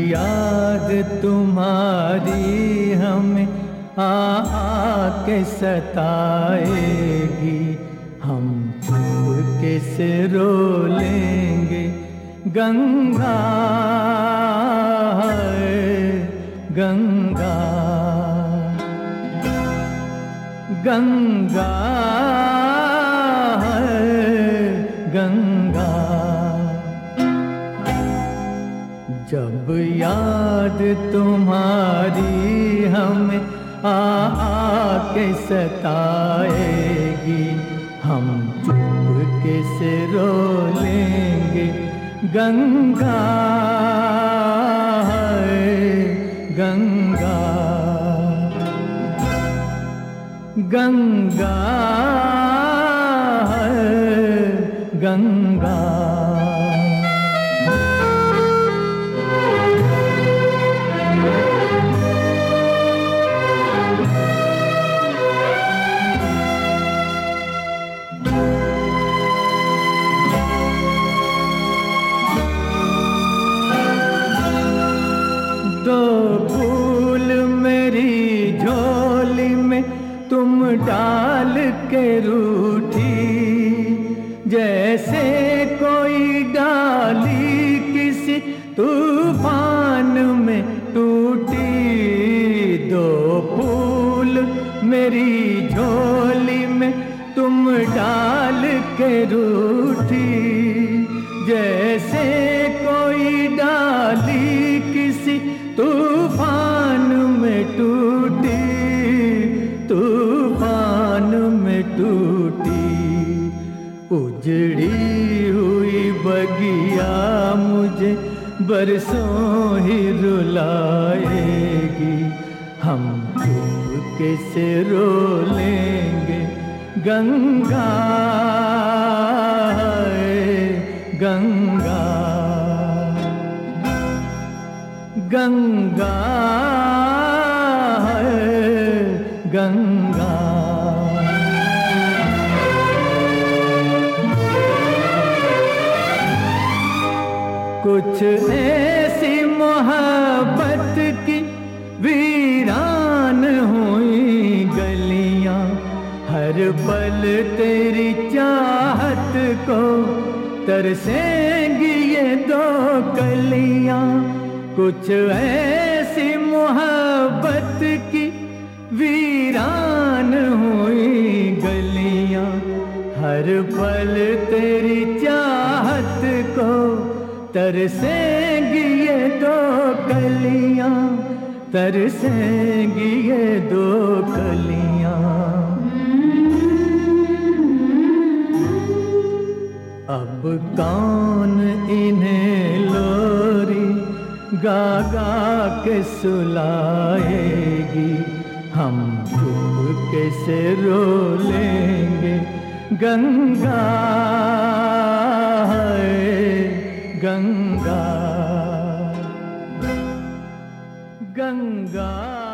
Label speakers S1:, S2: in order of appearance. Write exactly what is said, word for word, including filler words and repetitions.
S1: याद तुम्हारी हमें आ आके सताएगी, हम चुपके से रो लेंगे गंगा है गंगा गंगा है गंगा। जब याद तुम्हारी हमें आ आके सताएगी, हम चुपके से रो लेंगे गंगा है गंगा गंगा है गंगा। दो फूल मेरी झोली में तुम डाल के रूठी, जैसे कोई डाली किसी तूफान में टूटी। दो फूल मेरी झोली में तुम डाल के रूठी, जैसे कोई डाली किसी तूफान में टूटी तूफान में टूटी। उजड़ी हुई बगिया मुझे बरसों ही रुलाएगी, हम चुपके से रो लेंगे गंगा है गंगा गंगा है गंगा। कुछ ऐसी मोहब्बत की वीरान हुई गलियां, हर पल तेरी चाहत को तरसेंगी ये दो कलियां। कुछ ऐसी मोहब्बत की वीरान हुई गलियां, हर पल तेरी चाहत को तरसेंगी ये दो कलियां तरसेंगी ये दो कलियां। अब कौन इन्हें लोरी गा गा के सुलाएगी, हम चुपके से रो लेंगे गंगा है गंगा गंगा।